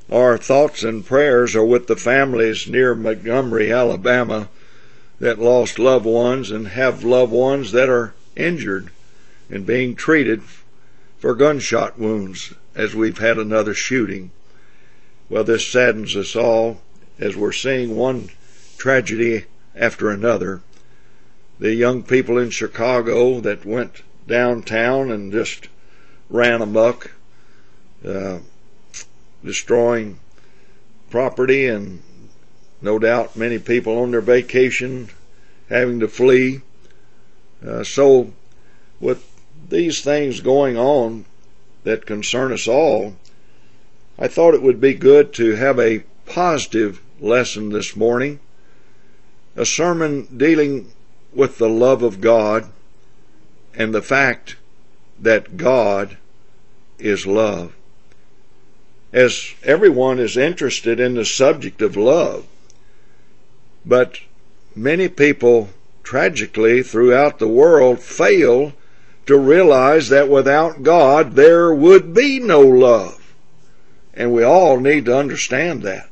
Our thoughts and prayers are with the families near Montgomery, Alabama, that lost loved ones and have loved ones that are injured and being treated for gunshot wounds, as we've had another shooting. Well, this saddens us all as we're seeing one tragedy after another. The young people in Chicago that went downtown and just ran amok, destroying property, and no doubt many people on their vacation having to flee. So with these things going on that concern us all, I thought it would be good to have a positive lesson this morning, a sermon dealing with the love of God and the fact that God is love. As everyone is interested in the subject of love, but many people tragically throughout the world fail to realize that without God there would be no love. And we all need to understand that.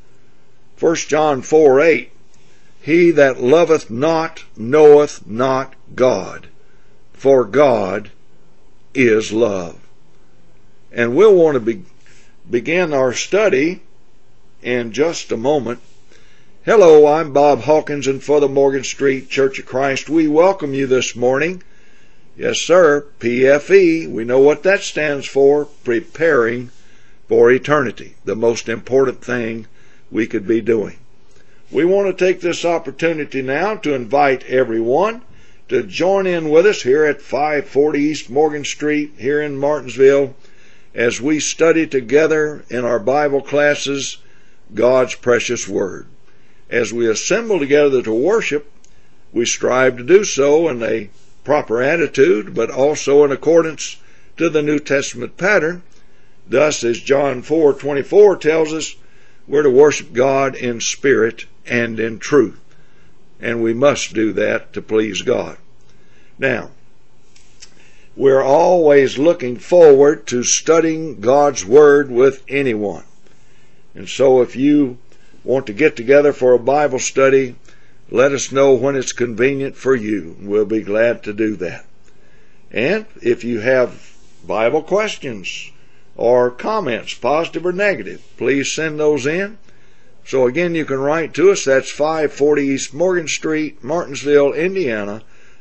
1 John 4:8, he that loveth not knoweth not God, for God is love. And we'll want to begin our study in just a moment. Hello, I'm Bob Hawkins, and for the Morgan Street Church of Christ, we welcome you this morning. Yes, sir, PFE. We know what that stands for, preparing for eternity, the most important thing we could be doing. We want to take this opportunity now to invite everyone to join in with us here at 540 East Morgan Street here in Martinsville as we study together in our Bible classes God's precious Word. As we assemble together to worship, we strive to do so in a proper attitude, but also in accordance to the New Testament pattern. Thus, as John 4:24 tells us, we're to worship God in spirit and in truth. And we must do that to please God. Now, we're always looking forward to studying God's Word with anyone. And so if you want to get together for a Bible study, let us know when it's convenient for you. We'll be glad to do that. And if you have Bible questions or comments, positive or negative, please send those in. So again, you can write to us. That's 540 East Morgan Street, Martinsville, Indiana,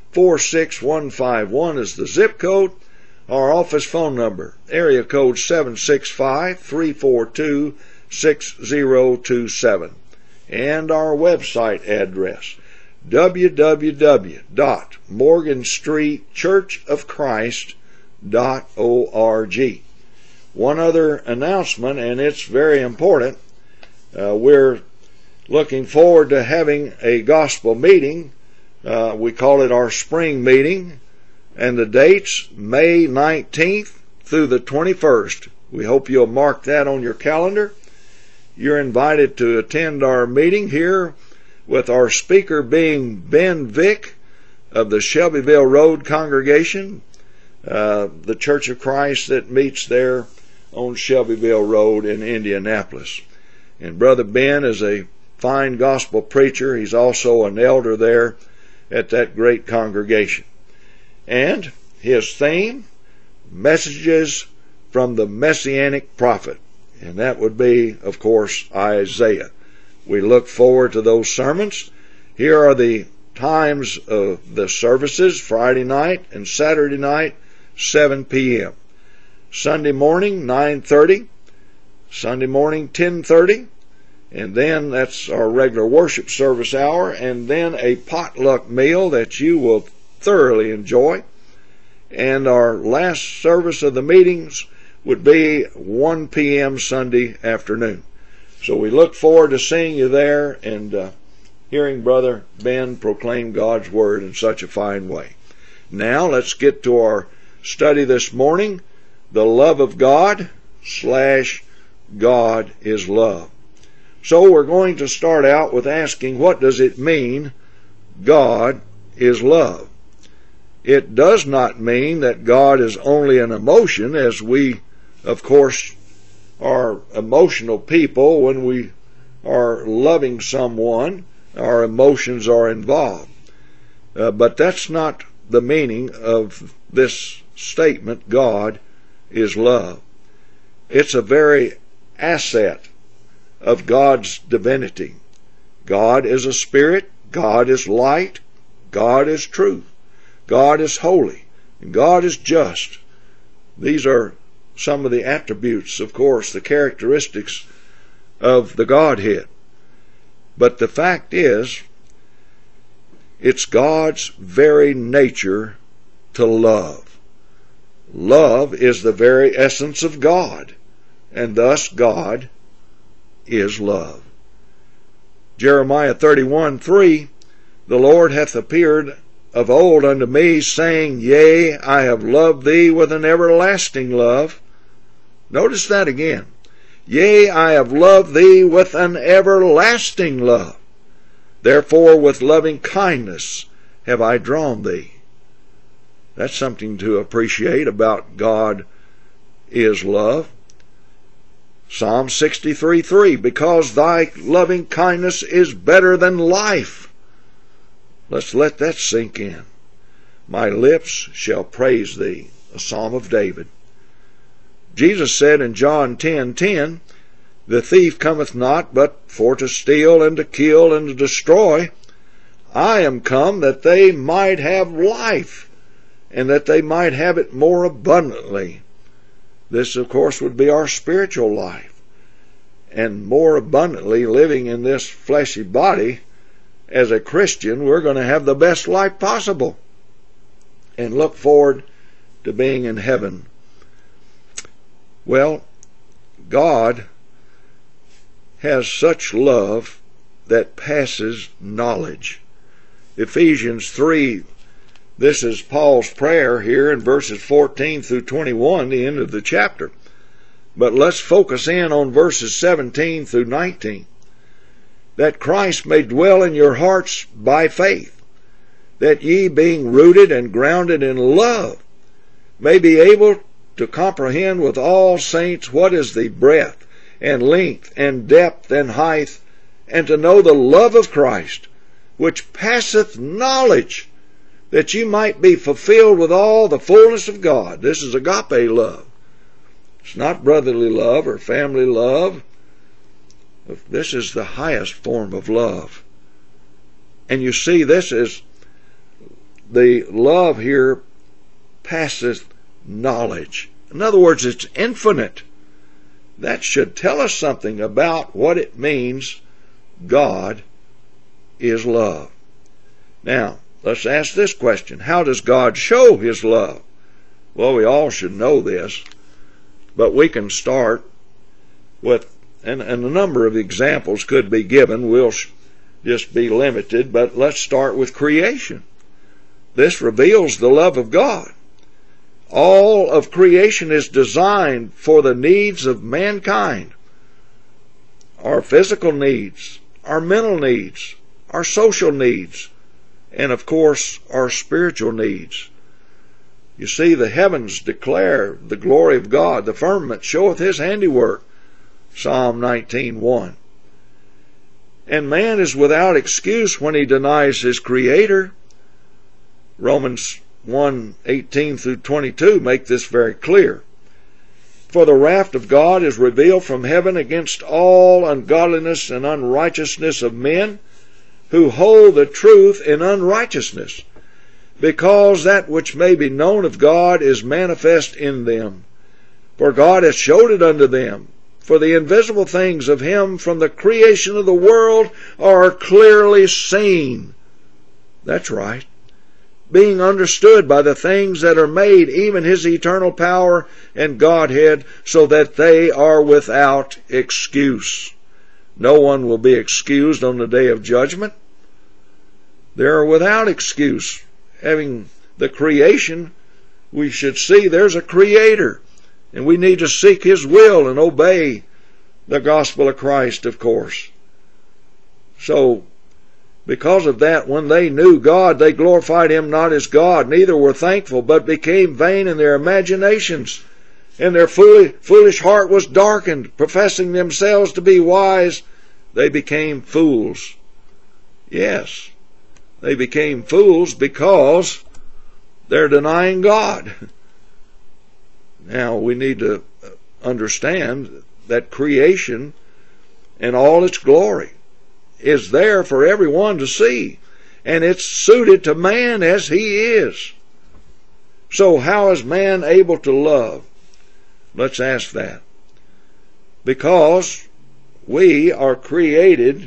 46151 is the zip code. Our office phone number, area code 765-342-6027. And our website address, www.morganstreetchurchofchrist.org. One other announcement, and it's very important. We're looking forward to having a gospel meeting. We call it our spring meeting, and the date's May 19th through the 21st. We hope you'll mark that on your calendar. You're invited to attend our meeting here, with our speaker being Ben Vick of the Shelbyville Road congregation, the Church of Christ that meets there on Shelbyville Road in Indianapolis. And Brother Ben is a fine gospel preacher. He's also an elder there at that great congregation. And his theme, Messages from the Messianic Prophet. And that would be, of course, Isaiah. We look forward to those sermons. Here are the times of the services: Friday night and Saturday night, 7 p.m. Sunday morning, 9:30. Sunday morning, 10:30. And then that's our regular worship service hour. And then a potluck meal that you will thoroughly enjoy. And our last service of the meetings would be 1 p.m. Sunday afternoon. So we look forward to seeing you there and hearing Brother Ben proclaim God's Word in such a fine way. Now let's get to our study this morning, the love of God / God is love. So we're going to start out with asking, what does it mean, God is love? It does not mean that God is only an emotion, as we, of course, are emotional people. When we are loving someone, our emotions are involved. But that's not the meaning of this statement, God is love. It's a very asset of God's divinity. God is a spirit, God is light, God is truth, God is holy, and God is just. These are some of the attributes, of course, the characteristics of the Godhead. But the fact is, it's God's very nature to love. Love is the very essence of God, and thus God is love. Jeremiah 31:3, the Lord hath appeared of old unto me, saying, Yea, I have loved thee with an everlasting love. Notice that again. Yea, I have loved thee with an everlasting love. Therefore with loving kindness have I drawn thee. That's something to appreciate about God is love. Psalm 63:3, because thy loving kindness is better than life. Let's let that sink in. My lips shall praise thee, a psalm of David. Jesus said in John 10:10, the thief cometh not but for to steal and to kill and to destroy. I am come that they might have life, and that they might have it more abundantly. This, of course, would be our spiritual life. And more abundantly, living in this fleshy body, as a Christian, we're going to have the best life possible and look forward to being in heaven. Well, God has such love that passes knowledge. Ephesians 3, this is Paul's prayer here in verses 14 through 21, the end of the chapter. But let's focus in on verses 17 through 19. That Christ may dwell in your hearts by faith, that ye, being rooted and grounded in love, may be able to comprehend with all saints what is the breadth and length and depth and height, and to know the love of Christ, which passeth knowledge, that ye might be fulfilled with all the fullness of God. This is agape love. It's not brotherly love or family love. This is the highest form of love. And you see, this is the love here passeth knowledge. In other words, it's infinite. That should tell us something about what it means God is love. Now, let's ask this question. How does God show His love? Well, we all should know this, but we can start with, and a number of examples could be given. We'll just be limited, but let's start with creation. This reveals the love of God. All of creation is designed for the needs of mankind. Our physical needs, our mental needs, our social needs, and of course our spiritual needs. You see, the heavens declare the glory of God. The firmament showeth His handiwork. Psalm 19:1. And man is without excuse when he denies his Creator. Romans 1:18 through 22 make this very clear. For the wrath of God is revealed from heaven against all ungodliness and unrighteousness of men, who hold the truth in unrighteousness, because that which may be known of God is manifest in them. For God hath showed it unto them. For the invisible things of Him from the creation of the world are clearly seen. That's right. Being understood by the things that are made, even His eternal power and Godhead, so that they are without excuse. No one will be excused on the day of judgment. They are without excuse. Having the creation, we should see there's a Creator, and we need to seek His will and obey the gospel of Christ, of course. So, because of that, when they knew God, they glorified Him not as God, neither were thankful, but became vain in their imaginations, and their foolish heart was darkened. Professing themselves to be wise, they became fools. Yes, they became fools because they're denying God. Now, we need to understand that creation and all its glory is there for everyone to see, and it's suited to man as he is. So how is man able to love? Let's ask that. Because we are created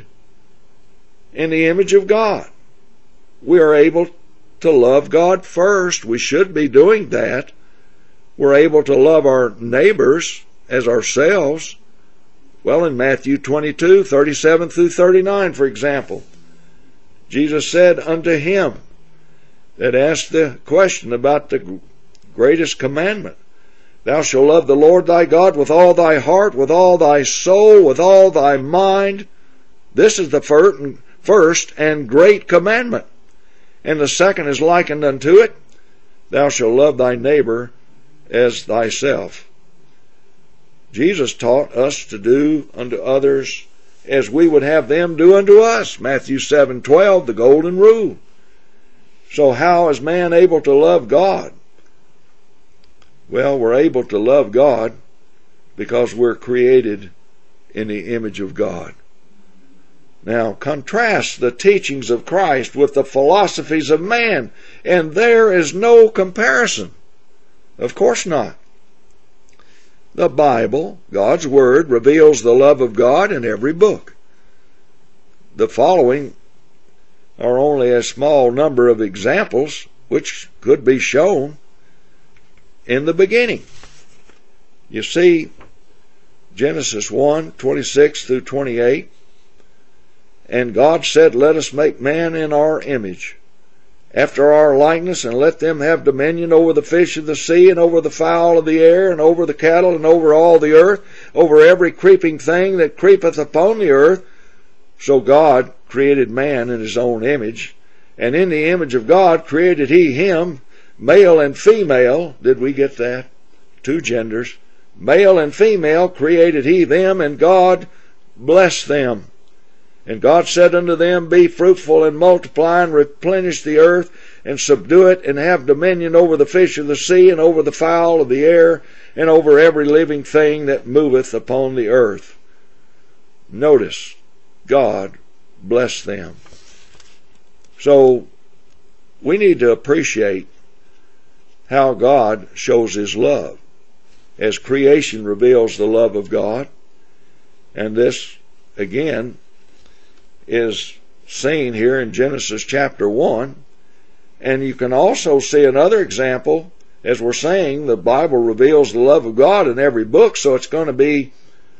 in the image of God. We are able to love God first. We should be doing that. We're able to love our neighbors as ourselves. Well, in Matthew 22, 37 through 39, for example, Jesus said unto him that asked the question about the greatest commandment, Thou shalt love the Lord thy God with all thy heart, with all thy soul, with all thy mind. This is the first and great commandment. And the second is likened unto it, Thou shalt love thy neighbor as thyself. Jesus taught us to do unto others as we would have them do unto us. Matthew 7:12, the golden rule. So how is man able to love God? Well, we're able to love God because we're created in the image of God. Now, contrast the teachings of Christ with the philosophies of man, and there is no comparison. Of course not. The Bible, God's Word, reveals the love of God in every book. The following are only a small number of examples which could be shown in the beginning. You see, Genesis 1, 26 through 28, And God said, Let us make man in our image, after our likeness, and let them have dominion over the fish of the sea, and over the fowl of the air, and over the cattle, and over all the earth, over every creeping thing that creepeth upon the earth. So God created man in his own image, and in the image of God created he him, male and female. Did we get that? Two genders. Male and female created he them, and God blessed them. And God said unto them, Be fruitful and multiply, and replenish the earth, and subdue it, and have dominion over the fish of the sea, and over the fowl of the air, and over every living thing that moveth upon the earth. Notice, God blessed them. So, we need to appreciate how God shows his love, as creation reveals the love of God. And this, again, is seen here in Genesis chapter 1. And you can also see another example. As we're saying, the Bible reveals the love of God in every book, so it's going to be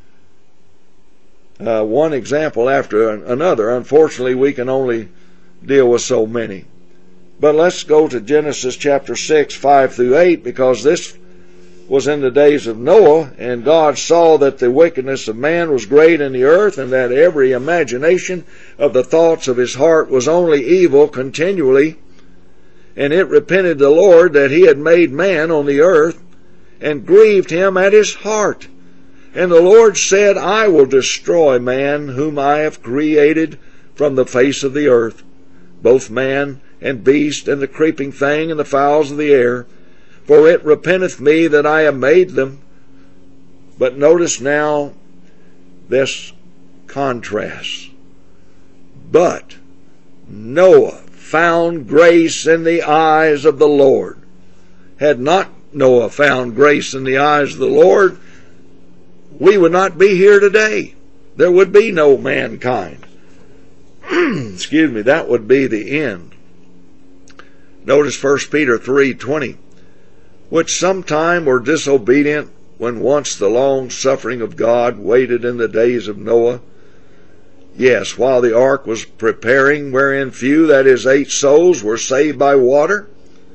one example after another. Unfortunately, we can only deal with so many. But let's go to Genesis chapter 6, 5 through 8, because this was in the days of Noah, and God saw that the wickedness of man was great in the earth, and that every imagination of the thoughts of his heart was only evil continually. And it repented the Lord that he had made man on the earth, and grieved him at his heart. And the Lord said, I will destroy man whom I have created from the face of the earth, both man and beast, and the creeping thing, and the fowls of the air. For it repenteth me that I have made them. But notice now this contrast. But Noah found grace in the eyes of the Lord. Had not Noah found grace in the eyes of the Lord, we would not be here today. There would be no mankind. Excuse me, that would be the end. Notice 1 Peter 3:20. Which sometime were disobedient, when once the long suffering of God waited in the days of Noah. Yes, while the ark was preparing, wherein few, that is 8 souls, were saved by water.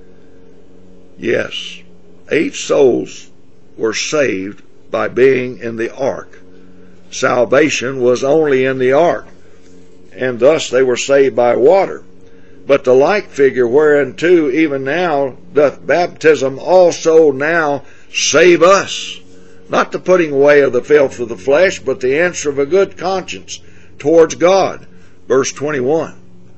Yes, 8 souls were saved by being in the ark. Salvation was only in the ark, and thus they were saved by water. But the like figure whereunto even now doth baptism also now save us, not the putting away of the filth of the flesh, but the answer of a good conscience towards God. Verse 21.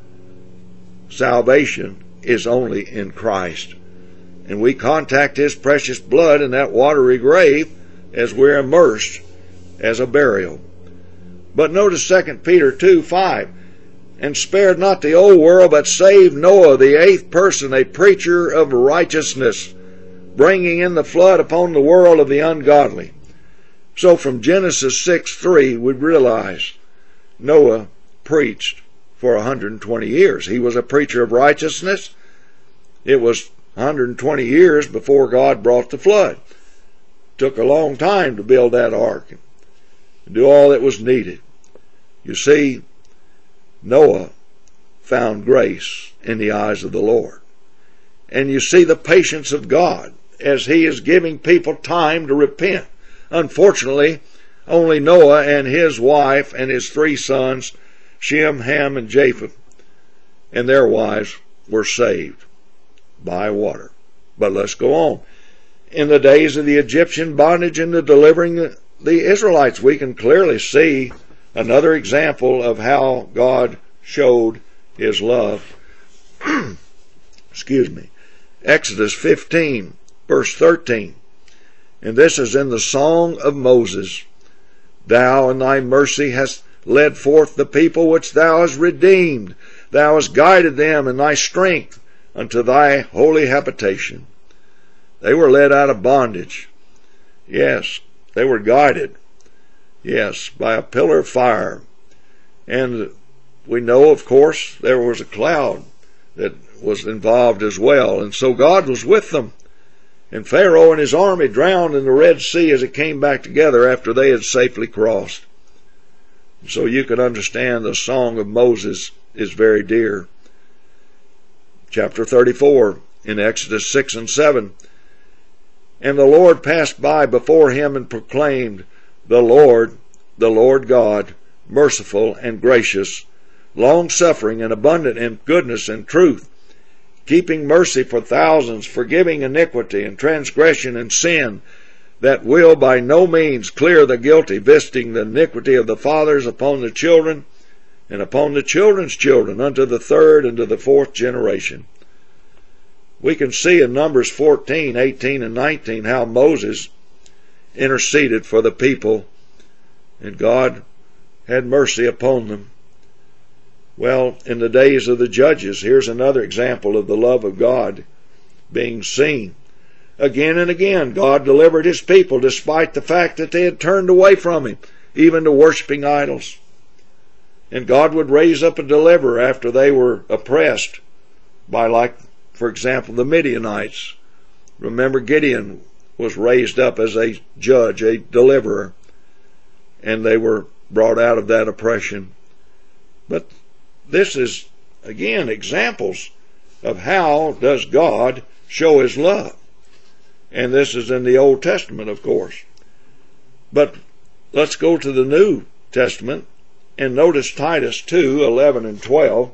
Salvation is only in Christ. And we contact His precious blood in that watery grave as we're immersed as a burial. But notice 2 Peter 2:5. And spared not the old world, but saved Noah, the eighth person, a preacher of righteousness, bringing in the flood upon the world of the ungodly. So from Genesis 6:3, we realize Noah preached for 120 years. He was a preacher of righteousness. It was 120 years before God brought the flood. It took a long time to build that ark and do all that was needed. You see, Noah found grace in the eyes of the Lord. And you see the patience of God as He is giving people time to repent. Unfortunately, only Noah and his wife and his 3 sons, Shem, Ham, and Japheth, and their wives were saved by water. But let's go on. In the days of the Egyptian bondage and the delivering the Israelites, we can clearly see another example of how God showed His love. Excuse me. Exodus 15, verse 13. And this is in the Song of Moses. Thou in thy mercy hast led forth the people which thou hast redeemed. Thou hast guided them in thy strength unto thy holy habitation. They were led out of bondage. Yes, they were guided. Yes, by a pillar of fire. And we know, of course, there was a cloud that was involved as well. And so God was with them. And Pharaoh and his army drowned in the Red Sea as it came back together after they had safely crossed. So you can understand the Song of Moses is very dear. Chapter 34 in Exodus 6 and 7. And the Lord passed by before him and proclaimed, the Lord God, merciful and gracious, long-suffering and abundant in goodness and truth, keeping mercy for thousands, forgiving iniquity and transgression and sin, that will by no means clear the guilty, visiting the iniquity of the fathers upon the children, and upon the children's children, unto the 3rd and to the 4th generation. We can see in Numbers 14, 18, and 19 how Moses interceded for the people, and God had mercy upon them. Well, in the days of the judges, here's another example of the love of God being seen. Again and again, God delivered His people despite the fact that they had turned away from Him, even to worshiping idols. And God would raise up a deliverer after they were oppressed by, like, for example, the Midianites. Remember, Gideon was raised up as a judge, a deliverer, and they were brought out of that oppression. But this is, again, examples of how does God show His love. And this is in the Old Testament, of course. But let's go to the New Testament and notice Titus 2, 11 and 12.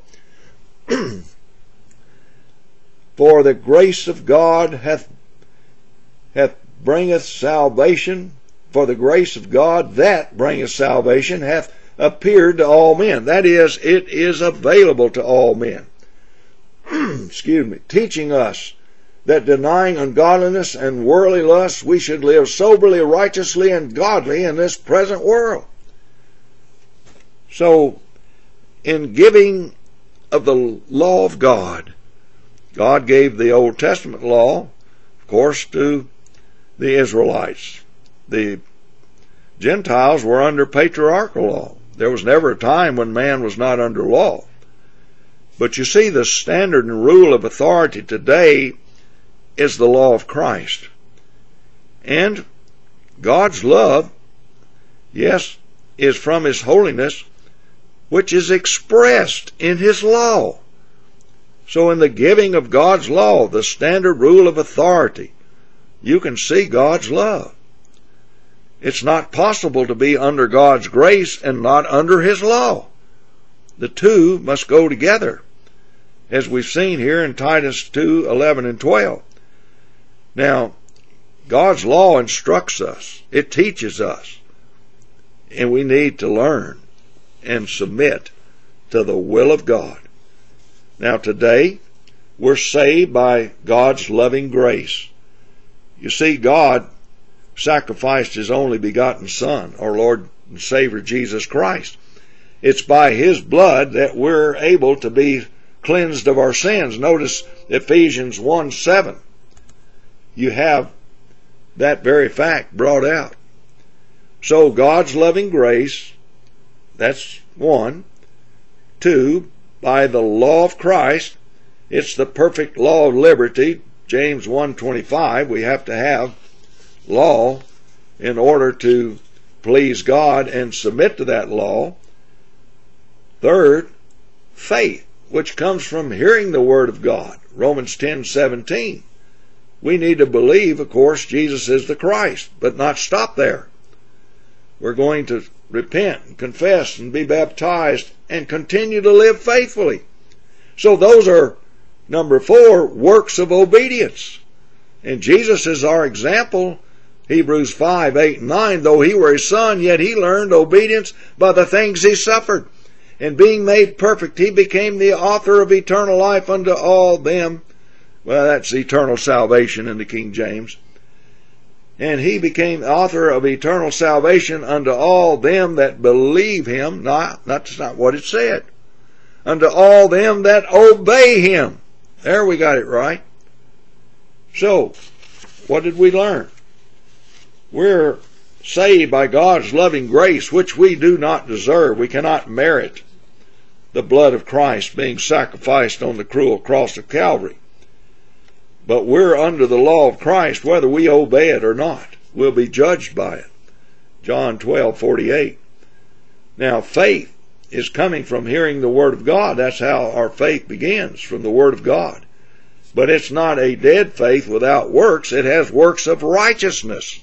For the grace of God hath bringeth salvation, for the grace of God that bringeth salvation hath appeared to all men. That is, it is available to all men. Excuse me. Teaching us that denying ungodliness and worldly lusts, we should live soberly, righteously, and godly in this present world. So, in giving of the law of God, God gave the Old Testament law, of course, to the Israelites. The Gentiles were under patriarchal law. There was never a time when man was not under law. But you see, the standard and rule of authority today is the law of Christ. And God's love, yes, is from His holiness, which is expressed in His law. So in the giving of God's law, the standard rule of authority, you can see God's love. It's not possible to be under God's grace and not under His law. The two must go together. as we've seen here in Titus 2:11 and 12. Now, God's law instructs us. It teaches us. And we need to learn and submit to the will of God. Now today, we're saved by God's loving grace. You see, God sacrificed His only begotten Son, our Lord and Savior Jesus Christ. It's by His blood that we're able to be cleansed of our sins. Notice Ephesians 1:7. You have that very fact brought out. So God's loving grace, that's one. Two, by the law of Christ, it's the perfect law of liberty. James 1:25, we have to have law in order to please God and submit to that law. Third, faith, which comes from hearing the Word of God. Romans 10:17. We need to believe, of course, Jesus is the Christ, but not stop there. We're going to repent and confess and be baptized and continue to live faithfully. So those are, number 4, works of obedience. And Jesus is our example. Hebrews 5:8 and 9, though He were His Son, yet He learned obedience by the things He suffered. And being made perfect, He became the author of eternal life unto all them. Well, that's eternal salvation in the King James. And He became the author of eternal salvation unto all them that believe Him. That's not what it said. Unto all them that obey Him. There we got it right. So, what did we learn? We're saved by God's loving grace, which we do not deserve. We cannot merit the blood of Christ being sacrificed on the cruel cross of Calvary. But we're under the law of Christ, whether we obey it or not. We'll be judged by it. John 12:48. Now, faith is coming from hearing the Word of God. That's how our faith begins, from the Word of God. But it's not a dead faith without works. It has works of righteousness.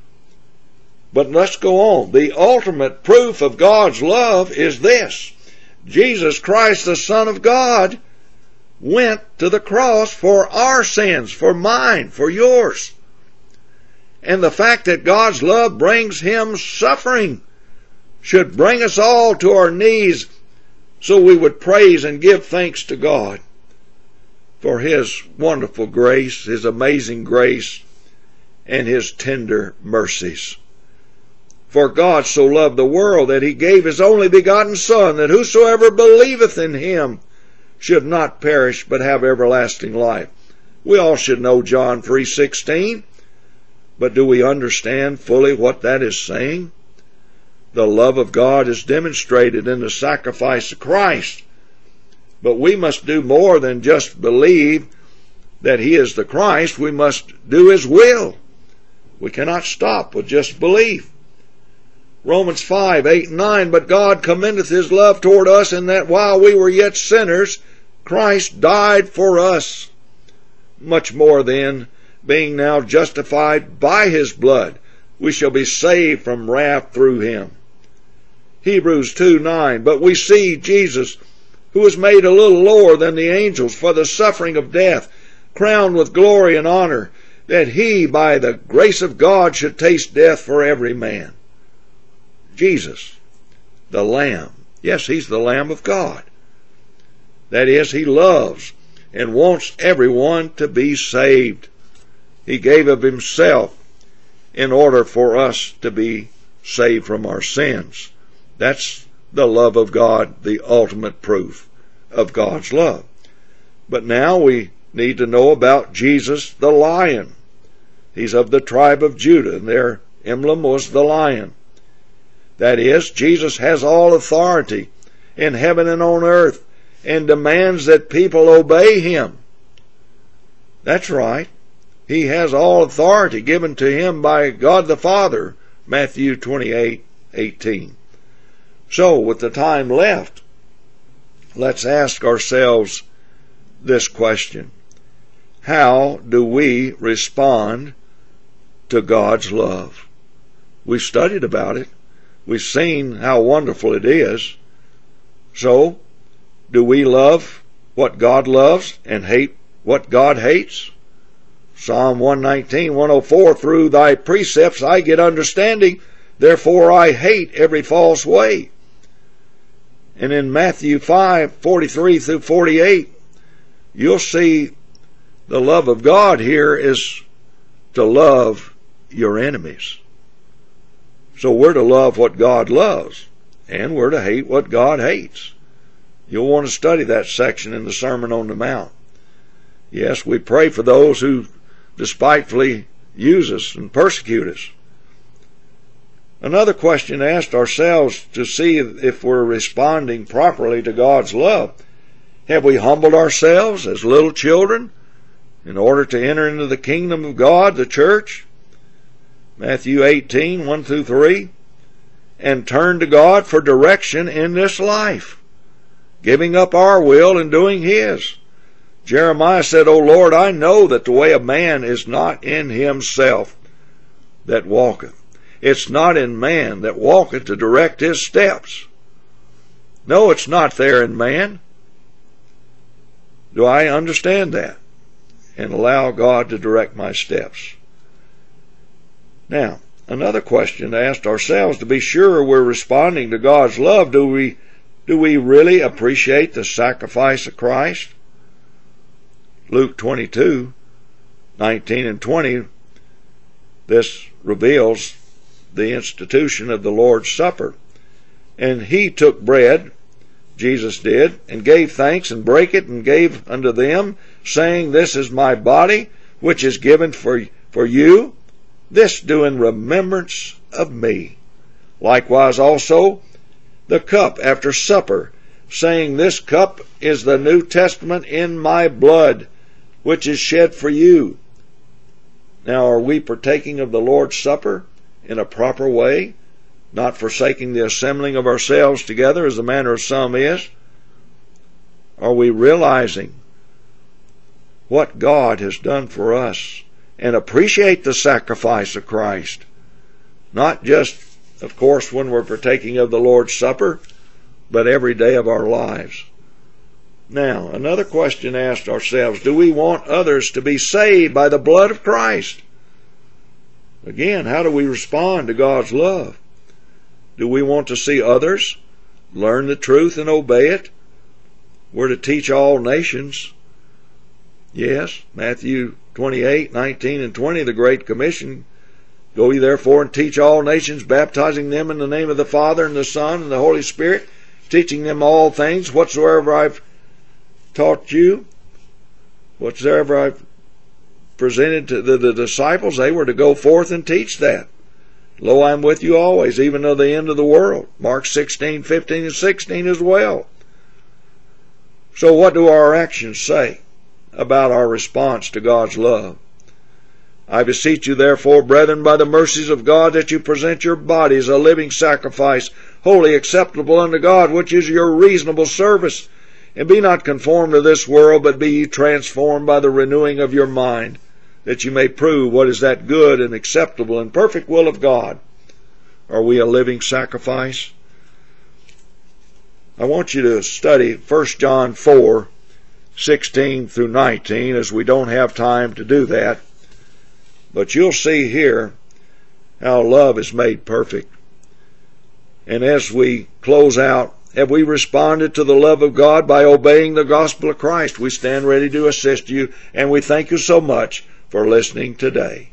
But let's go on. The ultimate proof of God's love is this. Jesus Christ, the Son of God, went to the cross for our sins, for mine, for yours. And the fact that God's love brings Him suffering should bring us all to our knees so we would praise and give thanks to God for His wonderful grace, His amazing grace, and His tender mercies. For God so loved the world that He gave His only begotten Son, that whosoever believeth in Him should not perish but have everlasting life. We all should know John 3:16, but do we understand fully what that is saying? The love of God is demonstrated in the sacrifice of Christ. But we must do more than just believe that He is the Christ. We must do His will. We cannot stop with just belief. Romans 5:8 and 9, but God commendeth His love toward us in that while we were yet sinners, Christ died for us. Much more then, being now justified by His blood, we shall be saved from wrath through Him. Hebrews 2:9, but we see Jesus, who was made a little lower than the angels for the suffering of death, crowned with glory and honor, that He, by the grace of God, should taste death for every man. Jesus, the Lamb. Yes, He's the Lamb of God. That is, He loves and wants everyone to be saved. He gave of Himself in order for us to be saved from our sins. That's the love of God, the ultimate proof of God's love. But now we need to know about Jesus the Lion. He's of the tribe of Judah, and their emblem was the lion. That is, Jesus has all authority in heaven and on earth and demands that people obey Him. That's right. He has all authority given to Him by God the Father, Matthew 28:18. So, with the time left, let's ask ourselves this question. How do we respond to God's love? We've studied about it. We've seen how wonderful it is. So, do we love what God loves and hate what God hates? Psalm 119, 104, through thy precepts I get understanding, therefore I hate every false way. And in Matthew 5, 43 through 48, you'll see the love of God here is to love your enemies. So we're to love what God loves, and we're to hate what God hates. You'll want to study that section in the Sermon on the Mount. Yes, we pray for those who despitefully use us and persecute us. Another question to ask ourselves to see if we're responding properly to God's love. Have we humbled ourselves as little children in order to enter into the kingdom of God, the church? Matthew 18, 1 through 3. And turn to God for direction in this life, giving up our will and doing His. Jeremiah said, O Lord, I know that the way of man is not in himself that walketh. It's not in man that walketh to direct his steps. No, it's not there in man. Do I understand that and allow God to direct my steps? Now, another question to ask ourselves to be sure we're responding to God's love. Do we really appreciate the sacrifice of Christ? Luke 22, 19 and 20, this reveals the institution of the Lord's Supper. And He took bread, Jesus did, and gave thanks, and brake it, and gave unto them, saying, This is my body, which is given for you. This do in remembrance of me. Likewise also the cup after supper, saying, This cup is the New Testament in my blood, which is shed for you. Now, are we partaking of the Lord's Supper in a proper way, not forsaking the assembling of ourselves together as the manner of some is? Are we realizing what God has done for us and appreciate the sacrifice of Christ? Not just, of course, when we're partaking of the Lord's Supper, but every day of our lives. Now, another question asked ourselves, do we want others to be saved by the blood of Christ? Again, how do we respond to God's love? Do we want to see others learn the truth and obey it? We're to teach all nations. Yes, Matthew 28, 19 and 20, the Great Commission. Go ye therefore and teach all nations, baptizing them in the name of the Father and the Son and the Holy Spirit, teaching them all things whatsoever I've taught you, whatsoever I've presented to the disciples. They were to go forth and teach that. Lo, I'm with you always, even to the end of the world. Mark 16, 15 and 16 as well. So what do our actions say about our response to God's love? I beseech you therefore, brethren, by the mercies of God, that you present your bodies a living sacrifice, wholly acceptable unto God, which is your reasonable service. And be not conformed to this world, but be ye transformed by the renewing of your mind, that you may prove what is that good and acceptable and perfect will of God. Are we a living sacrifice? I want you to study 1 John 4, 16 through 19, as we don't have time to do that. But you'll see here how love is made perfect. And as we close out, have we responded to the love of God by obeying the gospel of Christ? We stand ready to assist you, and we thank you so much for listening today.